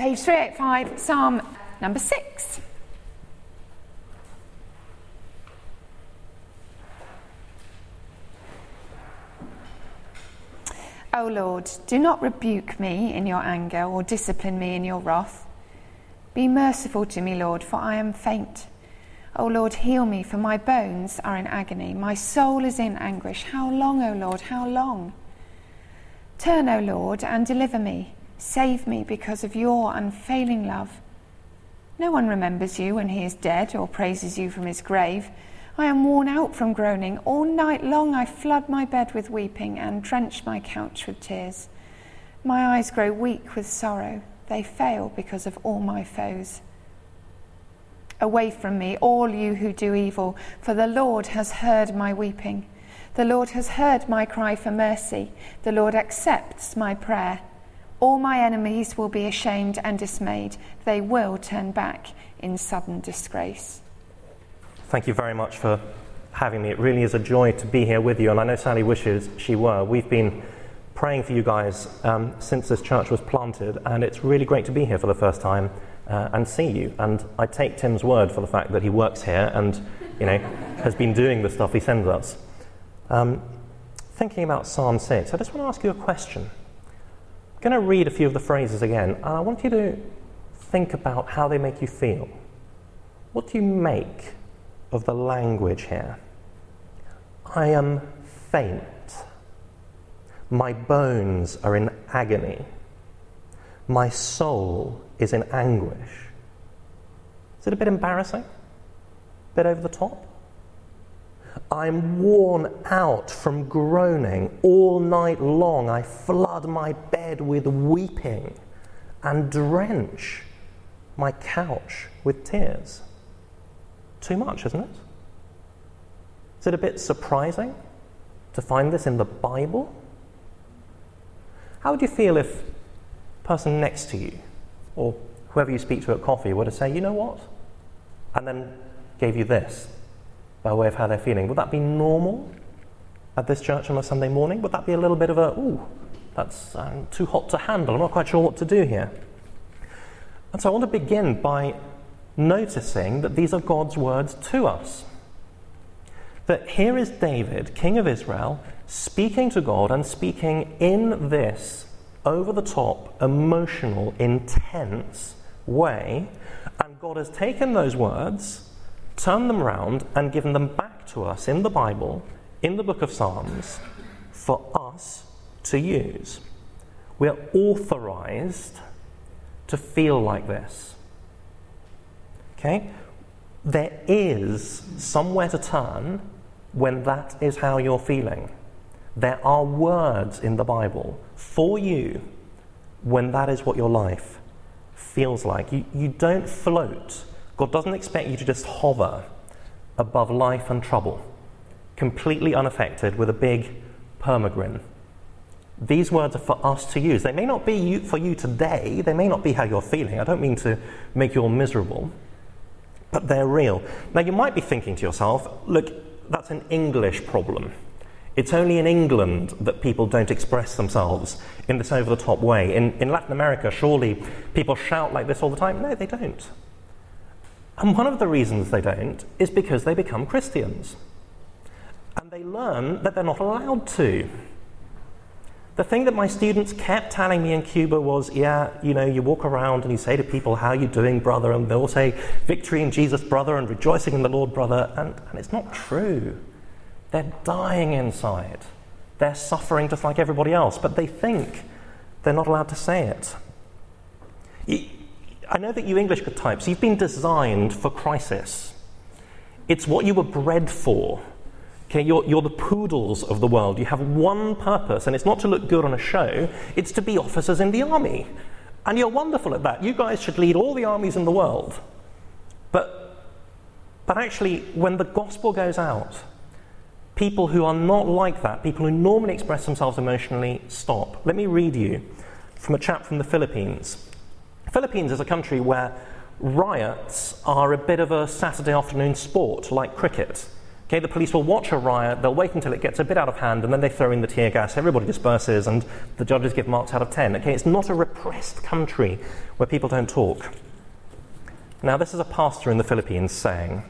page 385, Psalm number 6. O Lord, do not rebuke me in your anger or discipline me in your wrath. Be merciful to me, Lord, for I am faint. O Lord, heal me, for my bones are in agony. My soul is in anguish. How long, O Lord, how long? Turn, O Lord, and deliver me. Save me because of your unfailing love. No one remembers you when he is dead or praises you from his grave. I am worn out from groaning. All night long I flood my bed with weeping and drench my couch with tears. My eyes grow weak with sorrow. They fail because of all my foes. Away from me, all you who do evil, for the Lord has heard my weeping. The Lord has heard my cry for mercy. The Lord accepts my prayer. All my enemies will be ashamed and dismayed. They will turn back in sudden disgrace. Thank you very much for having me. It really is a joy to be here with you, and I know Sally wishes she were. We've been praying for you guys since this church was planted, and it's really great to be here for the first time and see you. And I take Tim's word for the fact that he works here and, has been doing the stuff he sends us. Thinking about Psalm 6, I just want to ask you a question. I'm going to read a few of the phrases again, and I want you to think about how they make you feel. What do you make of the language here? I am faint. My bones are in agony. My soul is in anguish. Is it a bit embarrassing? A bit over the top? I'm worn out from groaning. All night long I flood my bed with weeping and drench my couch with tears. Too much, isn't it? Is it a bit surprising to find this in the Bible? How would you feel if the person next to you, or whoever you speak to at coffee, were to say, you know what? And then gave you this, by way of how they're feeling? Would that be normal at this church on a Sunday morning? Would that be a little bit of a, ooh, that's too hot to handle, I'm not quite sure what to do here? And so I want to begin by noticing that these are God's words to us. That here is David, king of Israel, speaking to God and speaking in this over-the-top, emotional, intense way, and God has taken those words, turned them around, and given them back to us in the Bible, in the book of Psalms, for us to use. We are authorized to feel like this. Okay? There is somewhere to turn when that is how you're feeling. There are words in the Bible for you when that is what your life feels like. You don't float. God doesn't expect you to just hover above life and trouble, completely unaffected with a big permagrin. These words are for us to use. They may not be for you today. They may not be how you're feeling. I don't mean to make you all miserable, but they're real. Now, you might be thinking to yourself, look, that's an English problem. It's only in England that people don't express themselves in this over-the-top way. In Latin America, surely people shout like this all the time. No, they don't. And one of the reasons they don't is because they become Christians. And they learn that they're not allowed to. The thing that my students kept telling me in Cuba was, you walk around and you say to people, how you doing, brother? And they'll say, victory in Jesus, brother, and rejoicing in the Lord, brother. And it's not true. They're dying inside. They're suffering just like everybody else, but they think they're not allowed to say it. I know that you English types, you've been designed for crisis. It's what you were bred for. Okay, you're the poodles of the world. You have one purpose, and it's not to look good on a show, it's to be officers in the army. And you're wonderful at that. You guys should lead all the armies in the world. But actually, when the gospel goes out, people who are not like that, people who normally express themselves emotionally, stop. Let me read you from a chap from the Philippines. The Philippines is a country where riots are a bit of a Saturday afternoon sport, like cricket. Okay, the police will watch a riot, they'll wait until it gets a bit out of hand, and then they throw in the tear gas, everybody disperses, and the judges give marks out of 10. Okay, it's not a repressed country where people don't talk. Now, this is a pastor in the Philippines saying,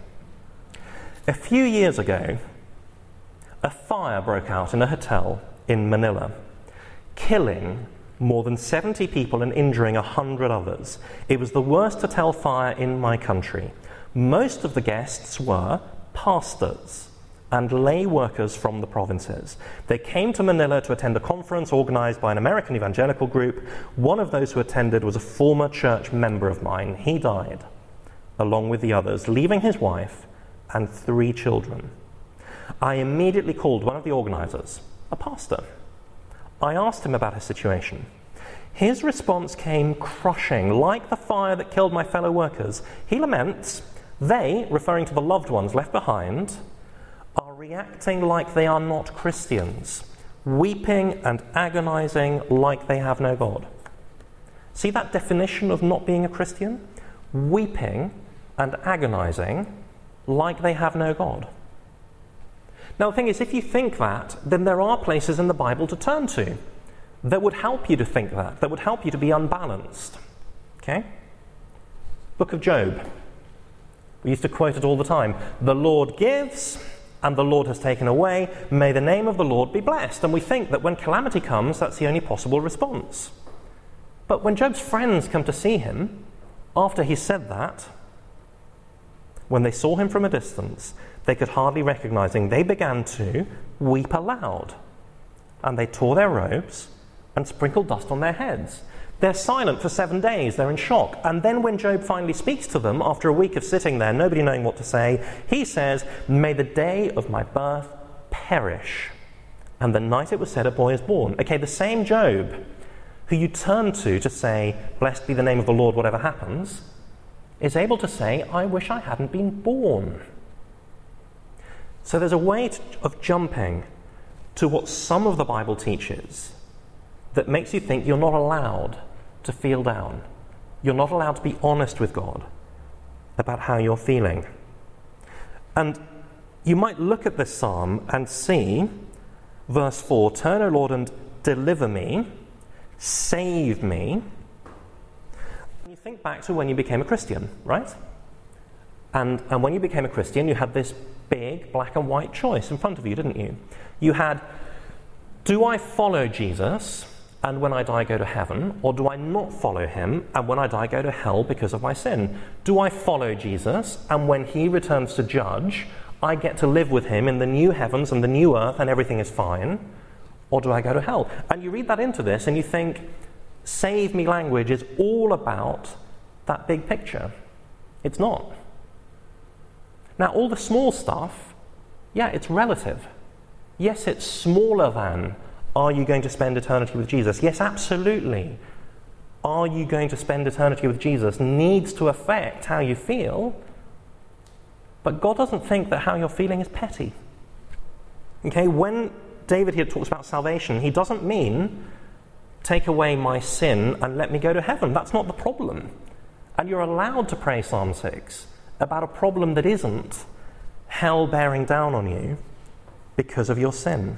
a few years ago, a fire broke out in a hotel in Manila, killing more than 70 people and injuring 100 others. It was the worst hotel fire in my country. Most of the guests were pastors and lay workers from the provinces. They came to Manila to attend a conference organized by an American evangelical group. One of those who attended was a former church member of mine. He died, along with the others, leaving his wife and 3 children. I immediately called one of the organizers, a pastor. I asked him about his situation. His response came crushing, like the fire that killed my fellow workers. He laments, they, referring to the loved ones left behind, are reacting like they are not Christians, weeping and agonizing like they have no God. See that definition of not being a Christian? Weeping and agonizing like they have no God. Now the thing is, if you think that, then there are places in the Bible to turn to that would help you to think that would help you to be unbalanced. Okay? Book of Job. We used to quote it all the time. The Lord gives, and the Lord has taken away. May the name of the Lord be blessed. And we think that when calamity comes, that's the only possible response. But when Job's friends come to see him, after he said that, when they saw him from a distance, they could hardly recognize him. They began to weep aloud. And they tore their robes and sprinkled dust on their heads. They're silent for 7 days. They're in shock. And then when Job finally speaks to them, after a week of sitting there, nobody knowing what to say, he says, may the day of my birth perish, and the night it was said a boy is born. Okay, the same Job who you turn to say, blessed be the name of the Lord, whatever happens, is able to say, I wish I hadn't been born. So there's a way of jumping to what some of the Bible teaches that makes you think you're not allowed to feel down. You're not allowed to be honest with God about how you're feeling. And you might look at this psalm and see verse 4, turn, O Lord, and deliver me, save me. And you think back to when you became a Christian, right? And when you became a Christian, you had this big black and white choice in front of you, didn't you? You had, do I follow Jesus and when I die go to heaven, or do I not follow him and when I die go to hell because of my sin? Do I follow Jesus and when he returns to judge, I get to live with him in the new heavens and the new earth and everything is fine? Or do I go to hell? And you read that into this and you think, save me language is all about that big picture. It's not. Now, all the small stuff, yeah, it's relative. Yes, it's smaller than, are you going to spend eternity with Jesus? Yes, absolutely. Are you going to spend eternity with Jesus needs to affect how you feel, but God doesn't think that how you're feeling is petty. Okay, when David here talks about salvation, he doesn't mean take away my sin and let me go to heaven. That's not the problem. And you're allowed to pray Psalm 6 about a problem that isn't hell bearing down on you because of your sin.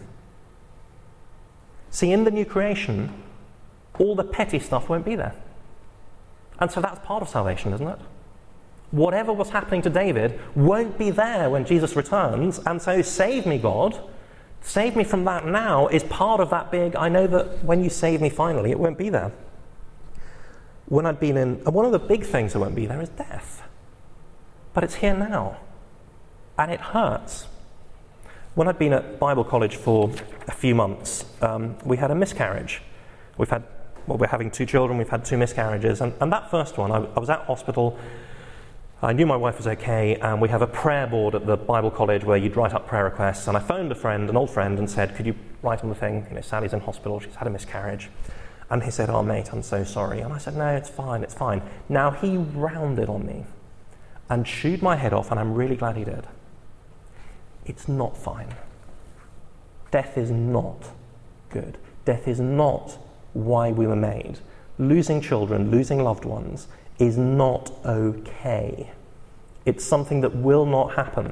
See, in the new creation, all the petty stuff won't be there. And so that's part of salvation, isn't it? Whatever was happening to David won't be there when Jesus returns, and so save me, God. Save me from that now is part of that big, I know that when you save me finally, it won't be there. When I'd been in, and one of the big things that won't be there is death. But it's here now. And it hurts. When I'd been at Bible college for a few months, we had a miscarriage. We're having 2 children, we've had 2 miscarriages. And that first one, I was at hospital. I knew my wife was okay, and we have a prayer board at the Bible college where you'd write up prayer requests. And I phoned a friend, an old friend, and said, could you write on the thing, Sally's in hospital, she's had a miscarriage. And he said, oh mate, I'm so sorry. And I said, no, it's fine, it's fine. Now he rounded on me and chewed my head off, and I'm really glad he did. It's not fine. Death is not good. Death is not why we were made. Losing children, losing loved ones is not okay. It's something that will not happen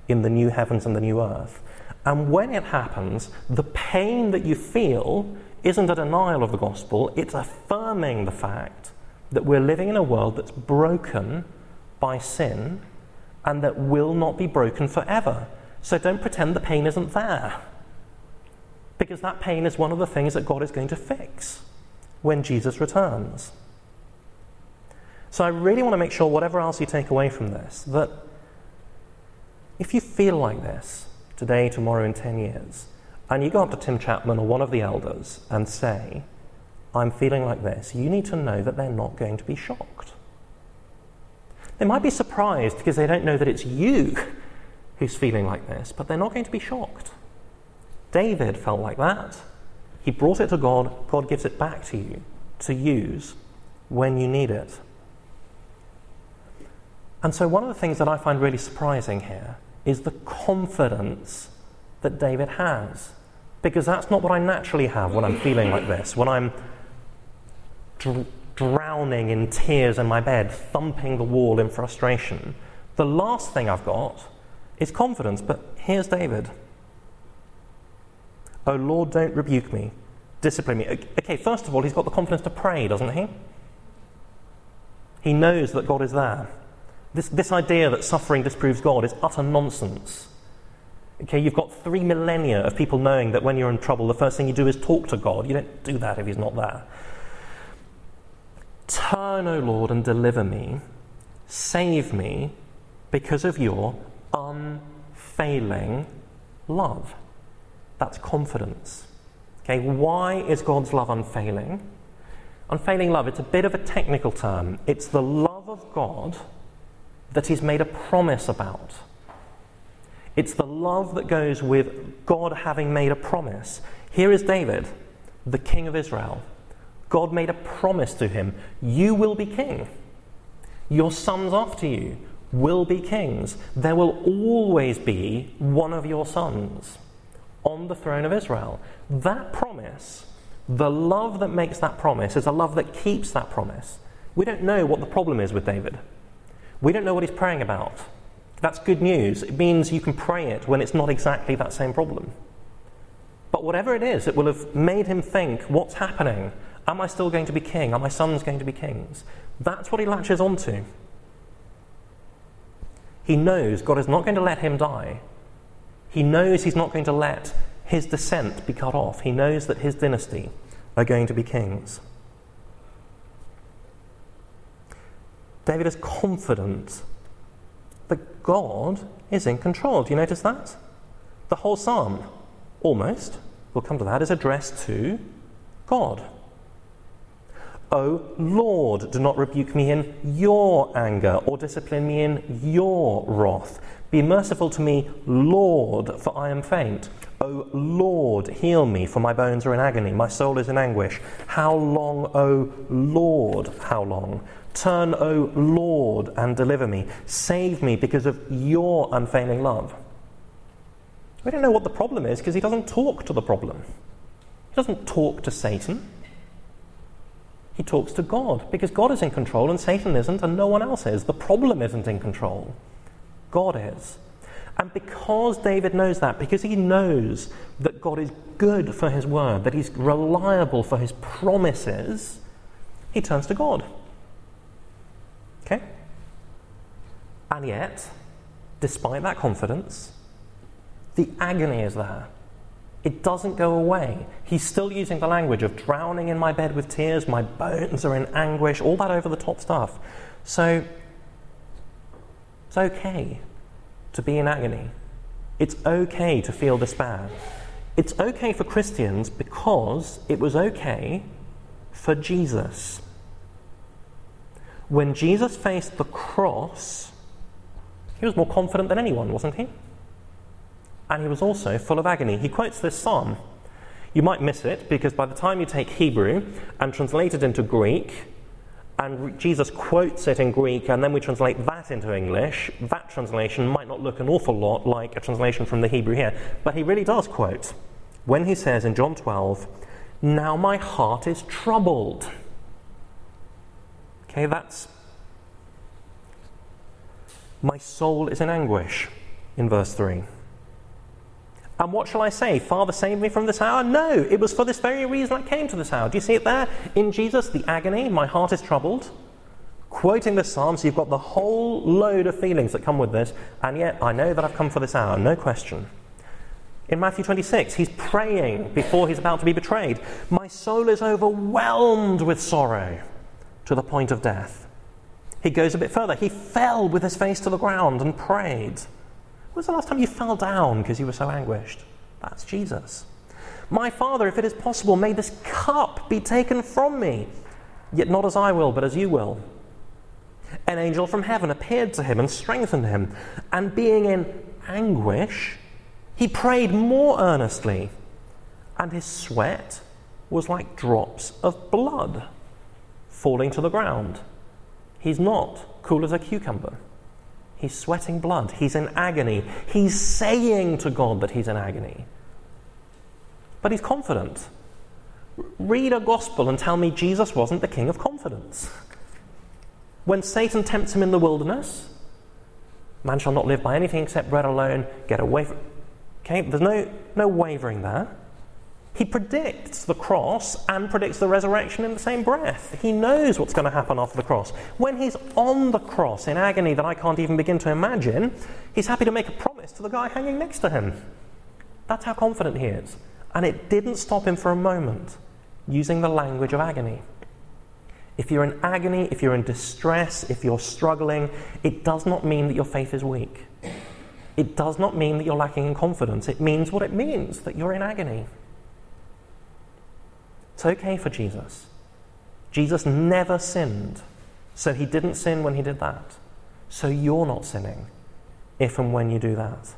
in the new heavens and the new earth. And when it happens, the pain that you feel isn't a denial of the gospel, it's affirming the fact that we're living in a world that's broken by sin and that will not be broken forever. So don't pretend the pain isn't there, because that pain is one of the things that God is going to fix when Jesus returns. So I really want to make sure, whatever else you take away from this, that if you feel like this today, tomorrow, in 10 years, and you go up to Tim Chapman or one of the elders and say, I'm feeling like this, you need to know that they're not going to be shocked. They might be surprised because they don't know that it's you who's feeling like this, but they're not going to be shocked. David felt like that. He brought it to God. God gives it back to you to use when you need it. And so one of the things that I find really surprising here is the confidence that David has, because that's not what I naturally have when I'm feeling like this, when I'm drowning in tears in my bed, thumping the wall in frustration. The last thing I've got is confidence, but here's David. Oh Lord, don't rebuke me, discipline me. Okay, first of all, he's got the confidence to pray, doesn't he? He knows that God is there. This idea that suffering disproves God is utter nonsense. Okay, you've got 3 millennia of people knowing that when you're in trouble, the first thing you do is talk to God. You don't do that if he's not there. Turn, O Lord, and deliver me. Save me because of your unfailing love. That's confidence. Okay, why is God's love unfailing? Unfailing love, it's a bit of a technical term. It's the love of God that he's made a promise about. It's the love that goes with God having made a promise. Here is David, the king of Israel. God made a promise to him. You will be king. Your sons after you will be kings. There will always be one of your sons on the throne of Israel. That promise, the love that makes that promise, is a love that keeps that promise. We don't know what the problem is with David. We don't know what he's praying about. That's good news. It means you can pray it when it's not exactly that same problem. But whatever it is, it will have made him think, what's happening? Am I still going to be king? Are my sons going to be kings? That's what he latches onto. He knows God is not going to let him die. He knows he's not going to let his descent be cut off. He knows that his dynasty are going to be kings. David is confident that God is in control. Do you notice that? The whole psalm, almost, we'll come to that, is addressed to God. O Lord, do not rebuke me in your anger or discipline me in your wrath. Be merciful to me, Lord, for I am faint. O Lord, heal me, for my bones are in agony. My soul is in anguish. How long, O Lord, how long? Turn, O Lord, and deliver me. Save me because of your unfailing love. We don't know what the problem is because he doesn't talk to the problem. He doesn't talk to Satan. He talks to God because God is in control and Satan isn't and no one else is. The problem isn't in control. God is. And because David knows that, because he knows that God is good for his word, that he's reliable for his promises, he turns to God. Okay? And yet, despite that confidence, the agony is there. It doesn't go away. He's still using the language of drowning in my bed with tears, my bones are in anguish, all that over the top stuff. So, it's okay to be in agony. It's okay to feel despair. It's okay for Christians because it was okay for Jesus. When Jesus faced the cross, he was more confident than anyone, wasn't he? And he was also full of agony. He quotes this psalm. You might miss it because by the time you take Hebrew and translate it into Greek, and Jesus quotes it in Greek, and then we translate that into English, that translation might not look an awful lot like a translation from the Hebrew here. But he really does quote when he says in John 12, "Now my heart is troubled." Okay, that's my soul is in anguish. in verse 3. And what shall I say? Father, save me from this hour? No, it was for this very reason I came to this hour. Do you see it there? In Jesus, the agony, my heart is troubled. Quoting this psalm, so you've got the whole load of feelings that come with this, and yet I know that I've come for this hour, no question. In Matthew 26, he's praying before he's about to be betrayed. My soul is overwhelmed with sorrow to the point of death. He goes a bit further. He fell with his face to the ground and prayed. When was the last time you fell down because you were so anguished? That's Jesus. My Father, if it is possible, may this cup be taken from me, yet not as I will, but as you will. An angel from heaven appeared to him and strengthened him, and being in anguish, he prayed more earnestly, and his sweat was like drops of blood falling to the ground. He's not cool as a cucumber. He's sweating blood. He's in agony. He's saying to God that he's in agony. But he's confident. Read a gospel and tell me Jesus wasn't the king of confidence. When Satan tempts him in the wilderness, man shall not live by anything except bread alone, get away from... Okay, there's no wavering there. He predicts the cross and predicts the resurrection in the same breath. He knows what's going to happen after the cross. When he's on the cross in agony that I can't even begin to imagine, he's happy to make a promise to the guy hanging next to him. That's how confident he is. And it didn't stop him for a moment using the language of agony. If you're in agony, if you're in distress, if you're struggling, it does not mean that your faith is weak. It does not mean that you're lacking in confidence. It means what it means, that you're in agony. It's okay for Jesus. Jesus never sinned, so he didn't sin when he did that. So you're not sinning if and when you do that.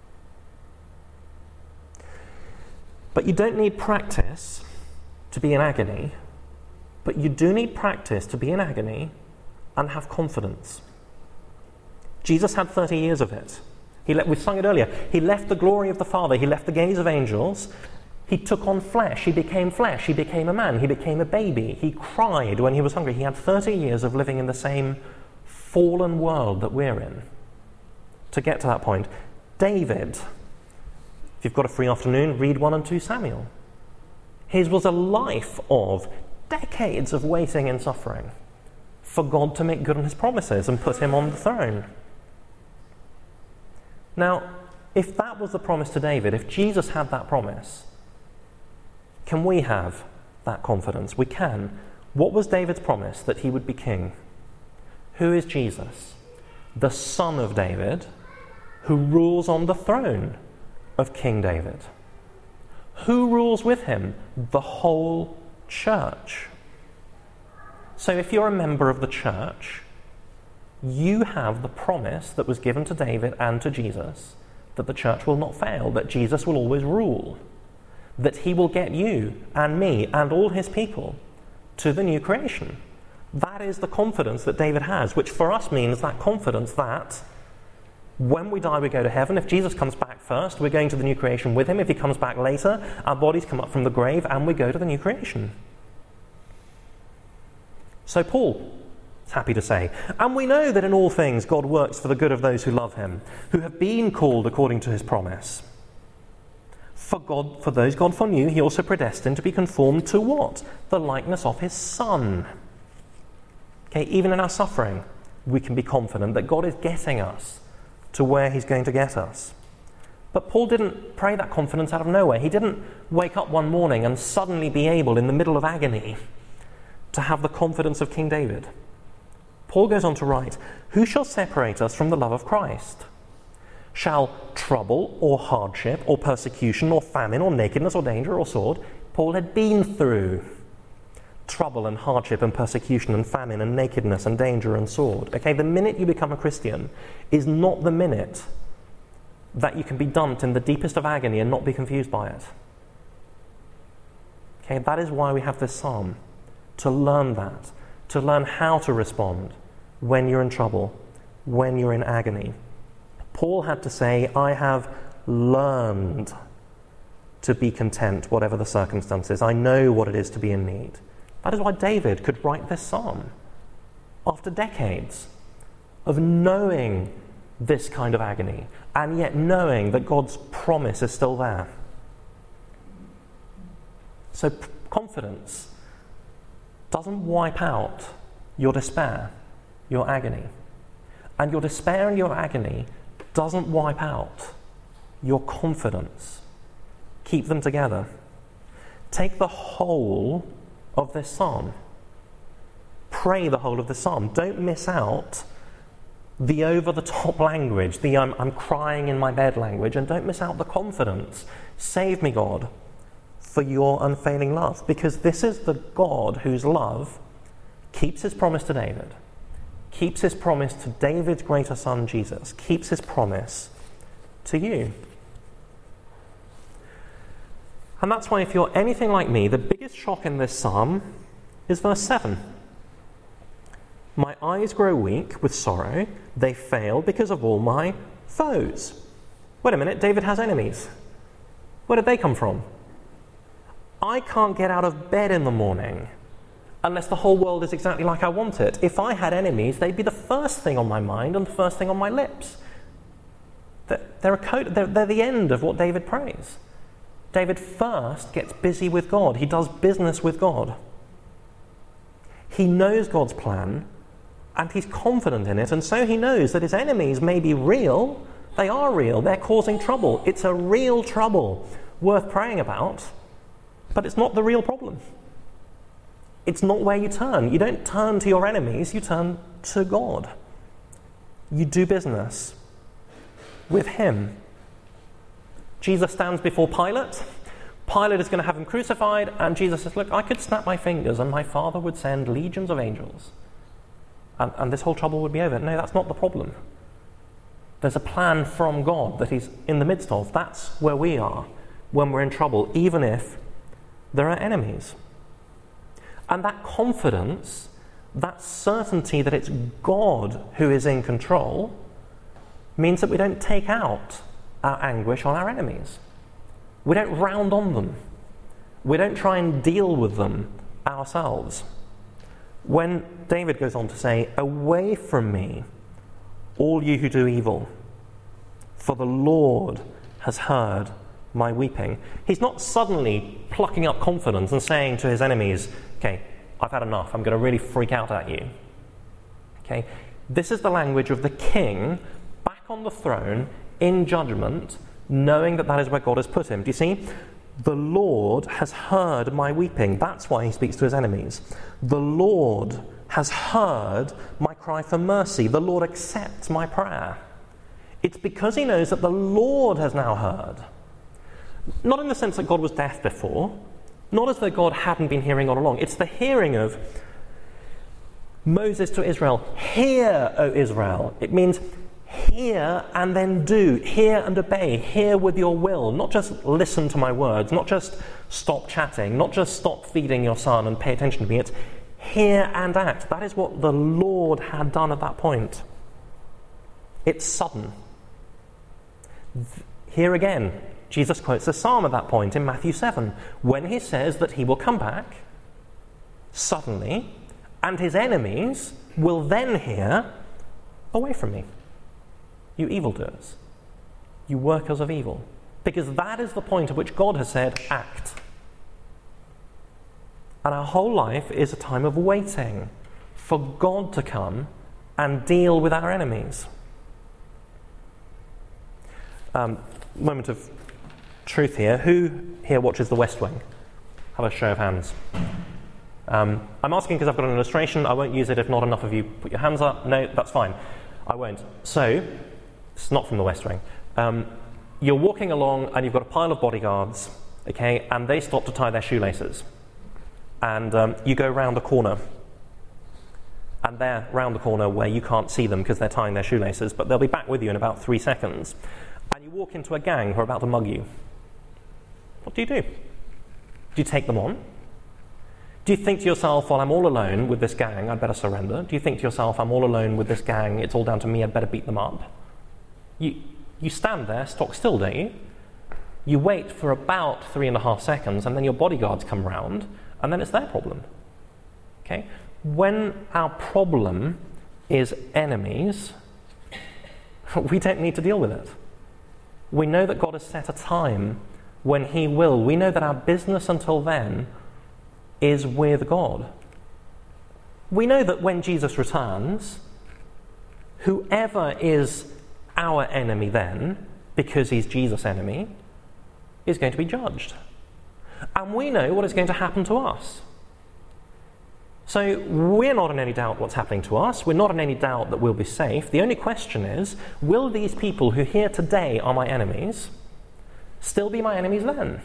But you don't need practice to be in agony, but you do need practice to be in agony and have confidence. Jesus had 30 years of it. We sung it earlier. He left the glory of the Father. He left the gaze of angels. He took on flesh. He became a man. He became a baby. He cried when he was hungry. He had 30 years of living in the same fallen world that we're in to get to that point. David, if you've got a free afternoon, read 1 and 2 Samuel. His was a life of decades of waiting and suffering for God to make good on his promises and put him on the throne. Now, if that was the promise to David, if Jesus had that promise, can we have that confidence? We can. What was David's promise? That he would be king. Who is Jesus? The son of David, who rules on the throne of King David. Who rules with him? The whole church. So if you're a member of the church, you have the promise that was given to David and to Jesus that the church will not fail, that Jesus will always rule, that he will get you and me and all his people to the new creation. That is the confidence that David has, which for us means that confidence that when we die we go to heaven. If Jesus comes back first, we're going to the new creation with him. If he comes back later, our bodies come up from the grave and we go to the new creation. So Paul is happy to say, and we know that in all things God works for the good of those who love him, who have been called according to his promise. For those God foreknew, he also predestined to be conformed to what? The likeness of his Son. Okay, even in our suffering, we can be confident that God is getting us to where he's going to get us. But Paul didn't pray that confidence out of nowhere. He didn't wake up one morning and suddenly be able, in the middle of agony, to have the confidence of King David. Paul goes on to write, who shall separate us from the love of Christ? Shall trouble or hardship or persecution or famine or nakedness or danger or sword? Paul had been through trouble and hardship and persecution and famine and nakedness and danger and sword. Okay, the minute you become a Christian is not the minute that you can be dumped in the deepest of agony and not be confused by it. Okay, that is why we have this psalm, to learn that, to learn how to respond when you're in trouble, when you're in agony. Paul had to say, I have learned to be content, whatever the circumstances. I know what it is to be in need. That is why David could write this psalm after decades of knowing this kind of agony, and yet knowing that God's promise is still there. So confidence doesn't wipe out your despair, your agony. And your despair and your agony doesn't wipe out your confidence. Keep them together. Take the whole of this psalm. Pray the whole of the psalm. Don't miss out the over-the-top language, the I'm crying in my bed language, and don't miss out the confidence. Save me, God, for your unfailing love, because this is the God whose love keeps his promise to David, keeps his promise to David's greater son Jesus, keeps his promise to you. And that's why, if you're anything like me, the biggest shock in this psalm is verse 7. My eyes grow weak with sorrow, they fail because of all my foes. Wait a minute, David has enemies. Where did they come from? I can't get out of bed in the morning unless the whole world is exactly like I want it. If I had enemies, they'd be the first thing on my mind and the first thing on my lips. They're the end of what David prays. David first gets busy with God. He does business with God. He knows God's plan, and he's confident in it, and so he knows that his enemies may be real. They are real. They're causing trouble. It's a real trouble worth praying about, but it's not the real problem. It's not where you turn. You don't turn to your enemies, you turn to God. You do business with him. Jesus stands before Pilate. Pilate is going to have him crucified, and Jesus says, look, I could snap my fingers and my Father would send legions of angels, and this whole trouble would be over. No, that's not the problem. There's a plan from God that he's in the midst of. That's where we are when we're in trouble, even if there are enemies. And that confidence, that certainty that it's God who is in control, means that we don't take out our anguish on our enemies. We don't round on them. We don't try and deal with them ourselves. When David goes on to say, away from me, all you who do evil, for the Lord has heard my weeping. He's not suddenly plucking up confidence and saying to his enemies, okay, I've had enough, I'm going to really freak out at you. Okay, this is the language of the king back on the throne in judgment, knowing that that is where God has put him. Do you see? The Lord has heard my weeping. That's why he speaks to his enemies. The Lord has heard my cry for mercy. The Lord accepts my prayer. It's because he knows that the Lord has now heard. Not in the sense that God was deaf before, not as though God hadn't been hearing all along. It's the hearing of Moses to Israel. Hear, O Israel. It means hear and then do. Hear and obey. Hear with your will. Not just listen to my words. Not just stop chatting. Not just stop feeding your son and pay attention to me. It's hear and act. That is what the Lord had done at that point. It's sudden. Here again, Jesus quotes a psalm at that point in Matthew 7, when he says that he will come back suddenly, and his enemies will then hear, away from me, you evildoers, you workers of evil. Because that is the point at which God has said, act. And our whole life is a time of waiting for God to come and deal with our enemies. Moment of truth here. Who here watches The West Wing? Have a show of hands. I'm asking because I've got an illustration. I won't use it if not enough of you put your hands up. No, that's fine. I won't. So, it's not from The West Wing. You're walking along and you've got a pile of bodyguards, okay, and they stop to tie their shoelaces. And you go round the corner. And they're round the corner where you can't see them because they're tying their shoelaces, but they'll be back with you in about 3 seconds. And you walk into a gang who are about to mug you. What do? Do you take them on? Do you think to yourself, well, I'm all alone with this gang, I'd better surrender? Do you think to yourself, I'm all alone with this gang, it's all down to me, I'd better beat them up? You stand there, stock still, don't you? You wait for about 3.5 seconds, and then your bodyguards come round, and then it's their problem. Okay? When our problem is enemies, we don't need to deal with it. We know that God has set a time when he will. We know that our business until then is with God. We know that when Jesus returns, whoever is our enemy then, because he's Jesus' enemy, is going to be judged. And we know what is going to happen to us. So we're not in any doubt what's happening to us. We're not in any doubt that we'll be safe. The only question is, will these people who here today are my enemies still be my enemies then?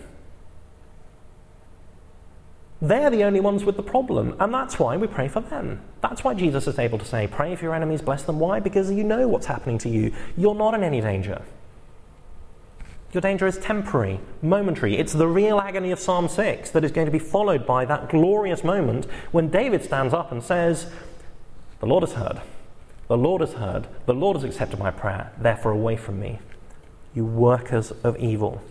They're the only ones with the problem, and that's why we pray for them. That's why Jesus is able to say, pray for your enemies, bless them. Why? Because you know what's happening to you. You're not in any danger. Your danger is temporary, momentary. It's the real agony of Psalm 6 that is going to be followed by that glorious moment when David stands up and says, the Lord has heard. The Lord has heard. The Lord has accepted my prayer. Therefore, away from me, you workers of evil.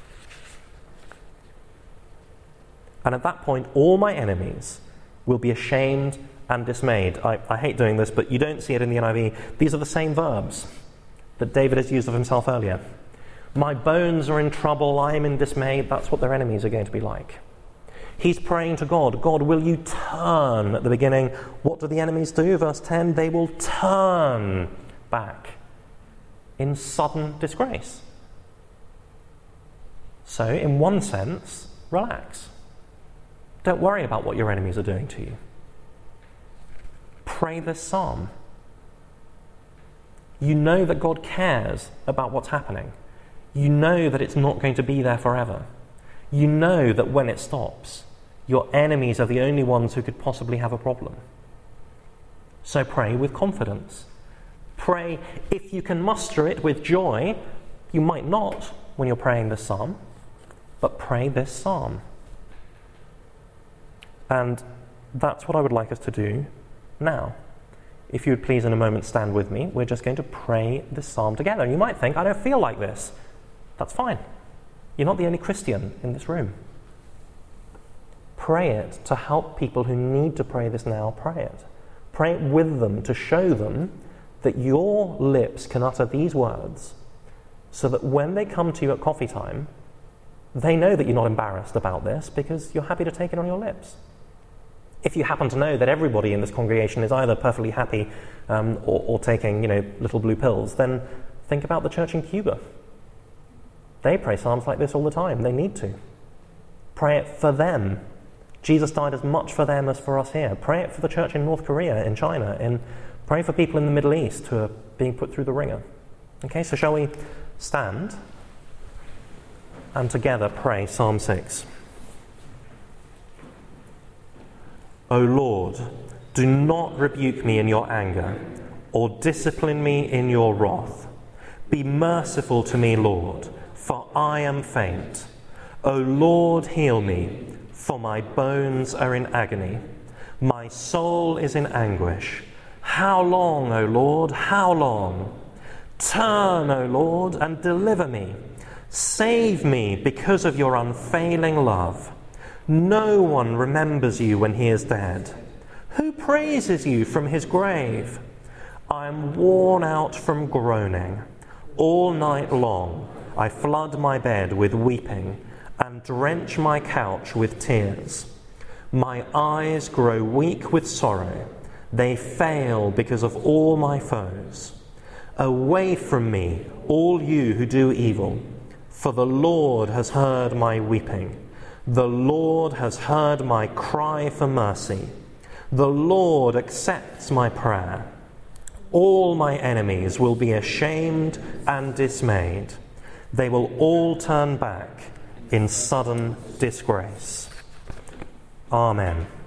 And at that point, all my enemies will be ashamed and dismayed. I hate doing this, but you don't see it in the NIV. These are the same verbs that David has used of himself earlier. My bones are in trouble, I am in dismay. That's what their enemies are going to be like. He's praying to God. God, will you turn? At the beginning, what do the enemies do? Verse 10, they will turn back in sudden disgrace. So, in one sense, relax. Don't worry about what your enemies are doing to you. Pray this psalm. You know that God cares about what's happening. You know that it's not going to be there forever. You know that when it stops, your enemies are the only ones who could possibly have a problem. So pray with confidence. Pray if you can muster it with joy. You might not when you're praying this psalm, but pray this psalm. And that's what I would like us to do now. If you would please in a moment stand with me, we're just going to pray this psalm together. You might think, I don't feel like this. That's fine. You're not the only Christian in this room. Pray it to help people who need to pray this now, pray it. Pray it with them to show them that your lips can utter these words so that when they come to you at coffee time, they know that you're not embarrassed about this because you're happy to take it on your lips. If you happen to know that everybody in this congregation is either perfectly happy or taking, little blue pills, then think about the church in Cuba. They pray psalms like this all the time. They need to. Pray it for them. Jesus died as much for them as for us here. Pray it for the church in North Korea, in China, pray for people in the Middle East who are being put through the ringer. Okay, so shall we stand and together pray Psalm 6. O Lord, do not rebuke me in your anger, or discipline me in your wrath. Be merciful to me, Lord, for I am faint. O Lord, heal me, for my bones are in agony. My soul is in anguish. How long, O Lord, how long? Turn, O Lord, and deliver me. Save me because of your unfailing love. No one remembers you when he is dead. Who praises you from his grave? I am worn out from groaning. All night long I flood my bed with weeping and drench my couch with tears. My eyes grow weak with sorrow. They fail because of all my foes. Away from me, all you who do evil, for the Lord has heard my weeping. The Lord has heard my cry for mercy. The Lord accepts my prayer. All my enemies will be ashamed and dismayed. They will all turn back in sudden disgrace. Amen.